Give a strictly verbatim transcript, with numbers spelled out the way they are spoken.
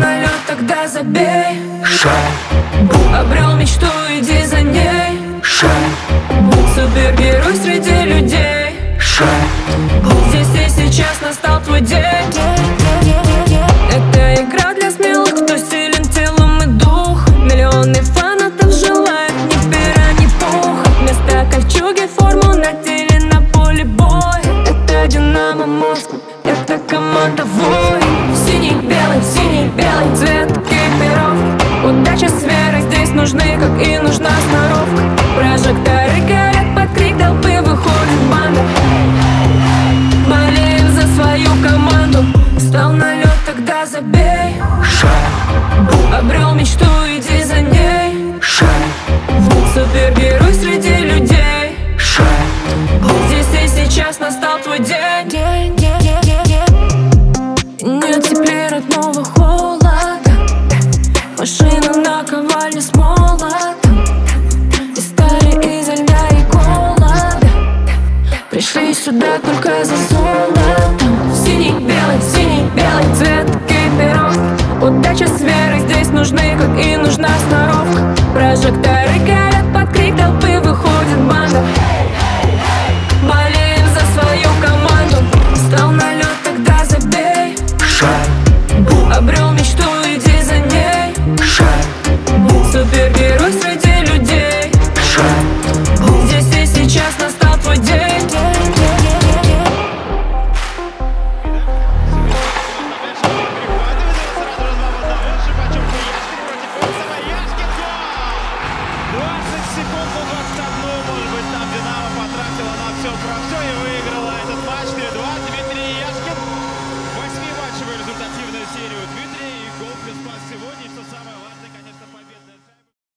на лед, тогда забей. Обрел мечту, иди за ней. Супергерой среди людей. Здесь и сейчас настал твой день. Это игра для смелых, кто силен телом и духом. Миллионы фанатов желают ни пера, ни пуха. Вместо кольчуги форму надели на поле боя. Это Динамо Москва, это команда воин. Синий-белый, синий-белый цвет экипировки. Удача с верой здесь нужны, как и нужна сноровка. Прожекторы горят под крик толпы, выходит банда. Болеем за свою команду. Встал на лед, тогда забей. Обрел мечту, иди за ней. Супергерой среди людей. Здесь и сейчас настал твой день. Нет теплее родного холода. Машина наковальня с молотом. И стали изо льда и голода. Пришли сюда только за золотом. Синий-белый, синий-белый цвет экипировки. Удача с верой здесь нужны, как и нужна сноровка. Прожекторы горят под крик толпы, выходит банда. Болеем за свою команду. Встал на лед, тогда забей. Обрел мечту, иди за ней. Супергерой среди людей. Здесь и сейчас настал твой день. двадцать секунд, ну двадцать одну, может быть, там Динамо потратила на все про все и выиграла.